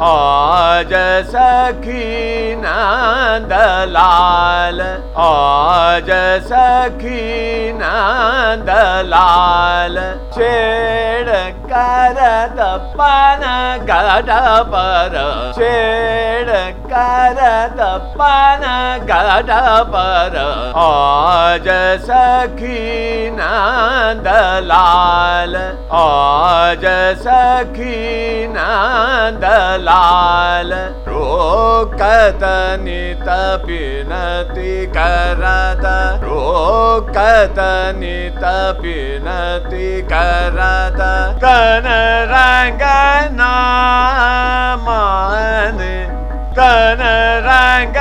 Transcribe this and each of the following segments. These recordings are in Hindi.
आज सखी नंदलाल, आज सखी नंदलाल, छेड़ करत पन गढ़ पर, छेड़ करत पन गढ़ पर, आज सखी नंदलाल, आज सखी नंदलाल, रोकत नित विनती करत, रोकत नित विनती करत, तन रंग मान, तन रंग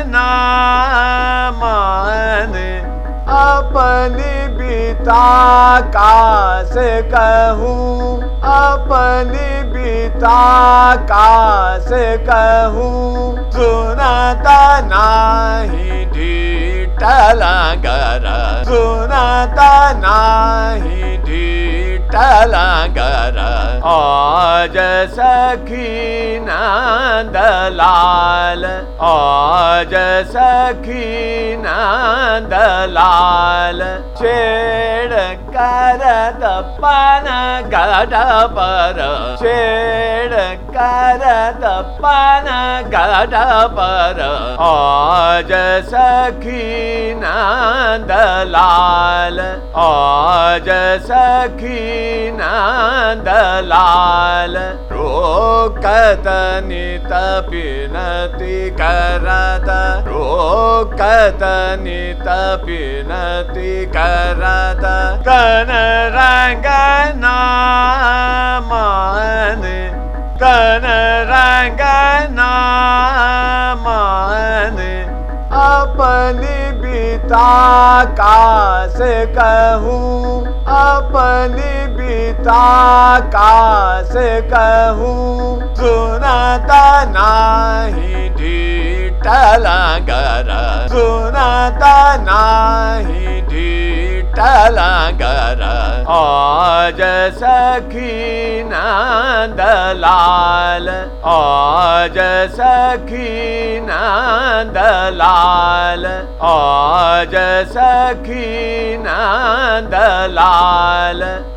मान, अपनी बिता कास कहूँ, अपनी बिता कास कहूँ, सुनता नाही ढीठ लंगर, सुनता नाही ढीठ लंगर, आज सखी नंदलाल, आज सखी नंदलाल, छेड़ करत पन गढ़ पर, छेड़ करत पन गढ़ पर, आज सखी नंदलाल, आज सखी नंदलाल, रोकत नित विनती करत, रोकत नित विनती करत, तन रंग मान, तन रंग मान, अपनी बिता कास कहूँ, अपनी बिता कास कहूँ, सुनता नाही ढीठ लंगर, सुनता नाही ढीठ लंगर, आज सखी नंदलाल, आज सखी नंदलाल, आज सखी नंदलाल।